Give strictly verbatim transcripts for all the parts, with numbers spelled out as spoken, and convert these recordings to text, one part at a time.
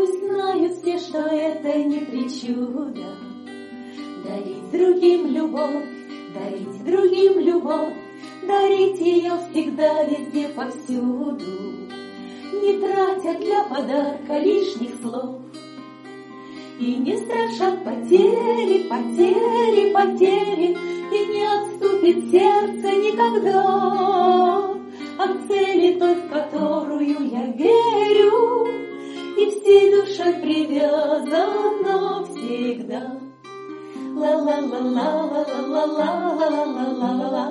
Пусть знают все, что это не причуда. Дарить другим любовь, дарить другим любовь, дарить ее всегда, везде, повсюду, не тратя для подарка лишних слов. И не страшат потери, потери, потери, и не отступит сердце никогда от цели той, в которую я верю, и всей душой привязана всегда. Ла-ла-ла-ла-ла-ла-ла-ла-ла-ла-ла-ла-ла,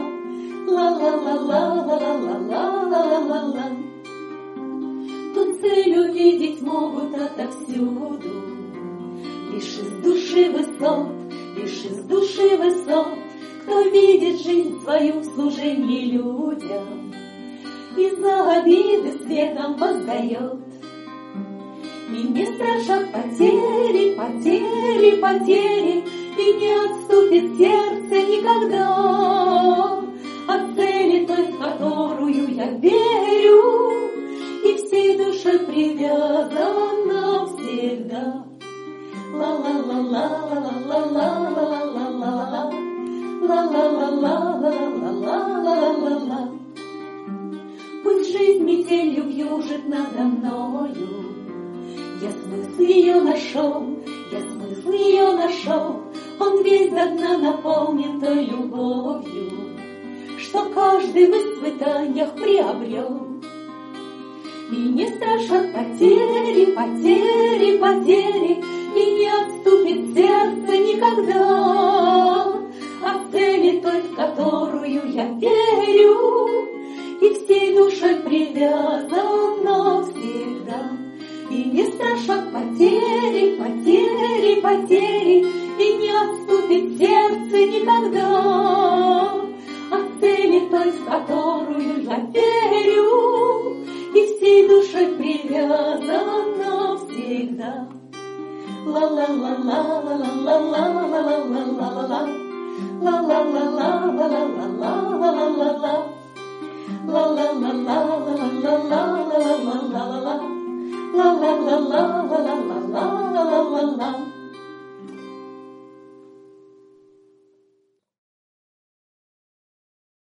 ла-ла-ла-ла-ла-ла-ла-ла-ла-ла. Тут цель увидеть могут отовсюду, лишь из души высот, лишь из души высот, кто видит жизнь свою в служении людям и за обиды светом воздает. И не страшат потери, потери, потери, и не отступит сердце никогда от цели той, в которую я верю, и всей душой привязана всегда. Ла-ла-ла-ла-ла-ла-ла-ла-ла-ла-ла, ла-ла-ла-ла-ла-ла-ла-ла-ла. Пусть жизнь метелью вьюжит надо мною, я смысл ее нашел, я смысл ее нашел, он весь до дна наполнен той любовью, что каждый в испытаниях приобрел. И не страшат потери, потери, потери, и не отступит сердце никогда от цели той, в которую я верю, и всей душой привязана всегда. И не страшат потери, потери, потери, и не отступит сердце никогда от цели той, в которую я верю, и всей душой привязана всегда. Ла-ла-ла-ла-ла-ла-ла-ла-ла-ла-ла-ла, ла-ла-ла-ла-ла-ла-ла-ла-ла-ла, ла-ла-ла-ла-ла-ла-ла.